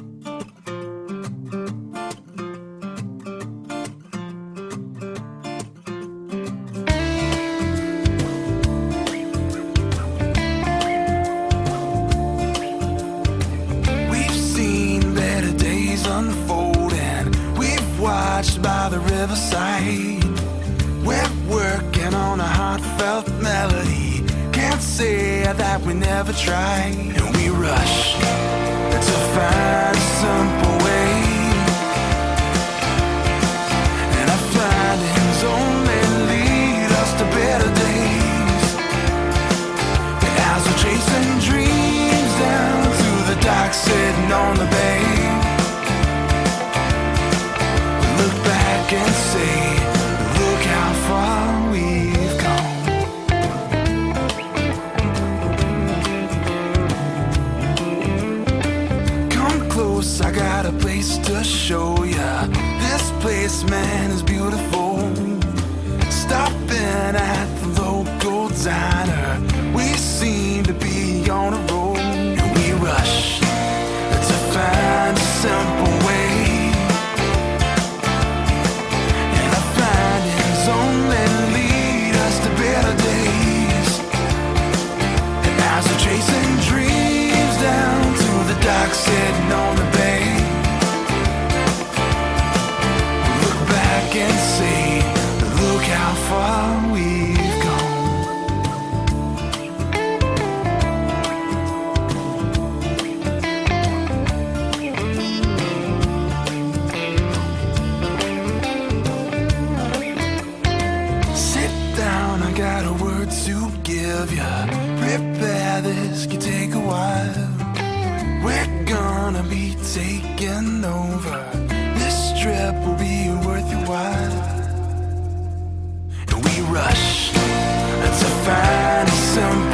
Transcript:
By the riverside, we're working on a heartfelt melody. Can't say that we never tried. And we rush to find a simple way, and our findings only lead us to better days. And as we're chasing dreams down through the dark, sitting on the bay, and say, look how far we've gone. Come close, I got a place to show ya. This place, man, is beautiful. Stopping at the local diner, we seem to be on a roll. And we rush to find a simple way, only lead us to better days. And as we're chasing dreams down through the dark, sitting on the bay, look back and say, look how far we've gone. I got a word to give ya. Prepare, this could take a while. We're gonna be taking over. This trip will be worth your while. And we rush to find some